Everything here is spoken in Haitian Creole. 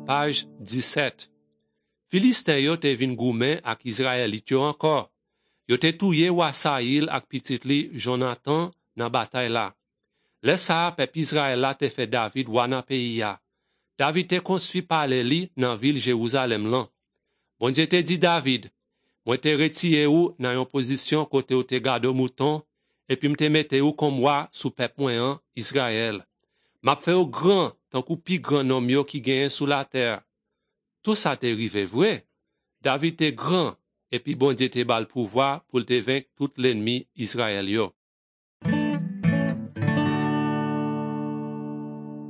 page 17. Filistin yo te vin goumen ak Israelit yo ankor. Yo te touye wa Saïl ak pitit li Jonathan nan batay la. Le sa pep Israel la te fe David wana peyi ya. David te konstwi pale li nan vil Jérusalem lan. Bon Dieu te di David, mwen te retiye ou nan yon posisyon kote ou te gado mouton, epi mte mette ou kom wa sou pep mwen an, Israel. Map fe ou gran, tankou pi gran nom yo ki genyen sou la terre. Tout sa te rive vwe. David te gran, epi bon Dieu te bal pouvoi pou te venk tout l'ennemi Israel yo.